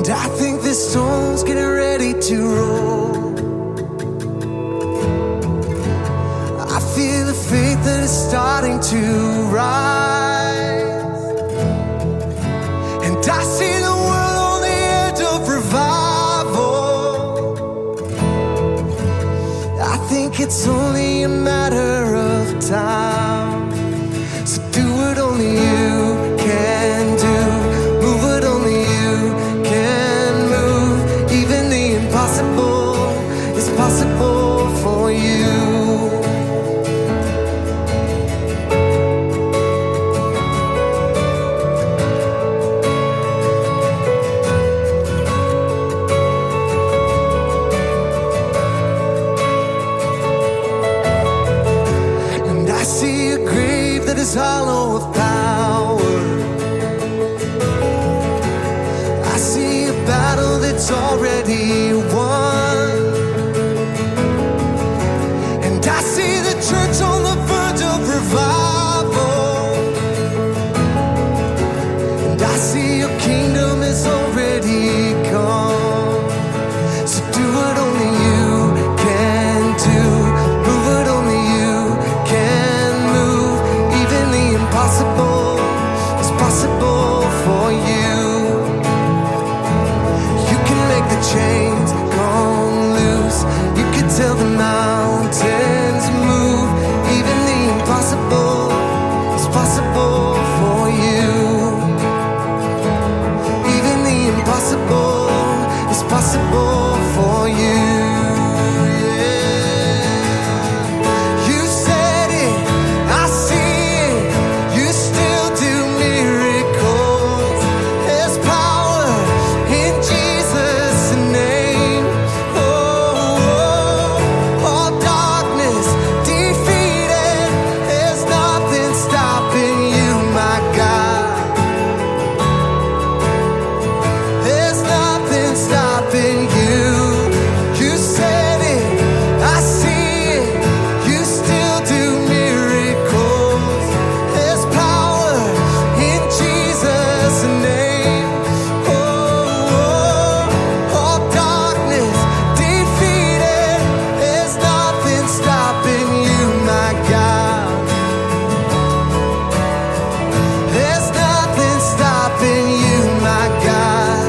I think this storm's getting ready to roll. I feel the faith that is starting to rise, and I see the world on the edge of revival. I think it's only a matter of time. So do what only you can do. Move what only you can move. Even the impossible is possible for you. And I see a grave that is hollow of power. I see a battle that's already won. And I see the church on the verge of revival. And I see your kingdom is already come. So do what only you can do. Move what only you can move. Even the impossible is possible for you. You can make the chains come loose. You can tell the mountains move. Even the impossible is possible for you. Even the impossible is possible for you. Yeah. You said it, I see it. You still do miracles. There's power in Jesus' name. Oh, all darkness defeated. There's nothing stopping you, my God. There's nothing stopping you. You said it, I see it. You still do miracles. There's power in Jesus' name. Oh, all darkness defeated. There's nothing stopping you, my God. There's nothing stopping you, my God.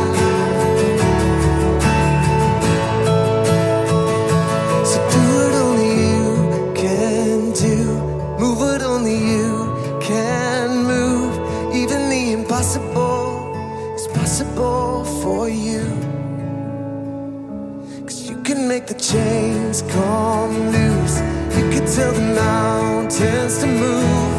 So do what only you can do. Move what only you can move. Even the impossible is possible for you. 'Cause you can make the chains come loose. You can tell the mountains to move.